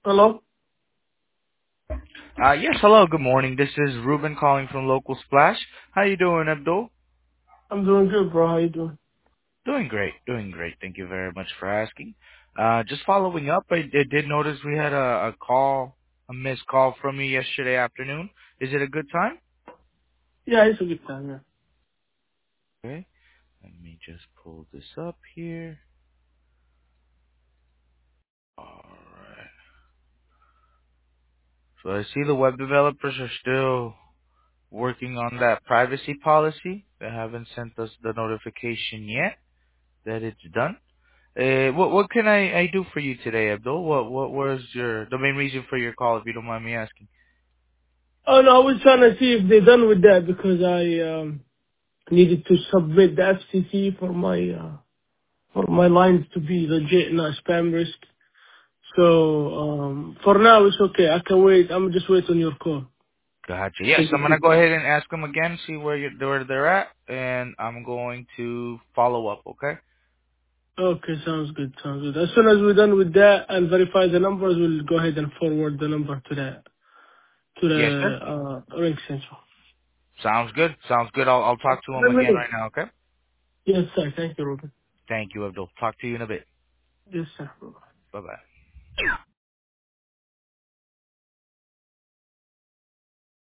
Hello? Yes, hello, good morning. This is Ruben calling from Local Splash. How you doing, Abdul? I'm doing good, bro. How you doing? Doing great, doing great. Thank you very much for asking. Just following up, I did notice we had a missed call from you yesterday afternoon. Is it a good time? Yeah, it's a good time, yeah. Okay, let me just pull this up here. Alright. So I see the web developers are still working on that privacy policy. They haven't sent us the notification yet that it's done. What can I do for you today, Abdul? What was the main reason for your call, if you don't mind me asking? Oh, no, I was trying to see if they're done with that because I needed to submit the FCC for my lines to be legit, not spam risk. So, for now, it's okay. I can wait. I'm just wait on your call. Gotcha. Yes, Thank I'm gonna you. go ahead and ask them again, see where they're at, and I'm going to follow up. Okay? Okay, sounds good, sounds good. As soon as we're done with that and verify the numbers, we'll go ahead and forward the number to Yes, sir. the ring central. Sounds good. Sounds good. I'll talk to them Let me again know. right now. Okay? Yes, sir. Thank you, Ruben. Thank you, Abdul. Talk to you in a bit. Yes, sir. Bye bye.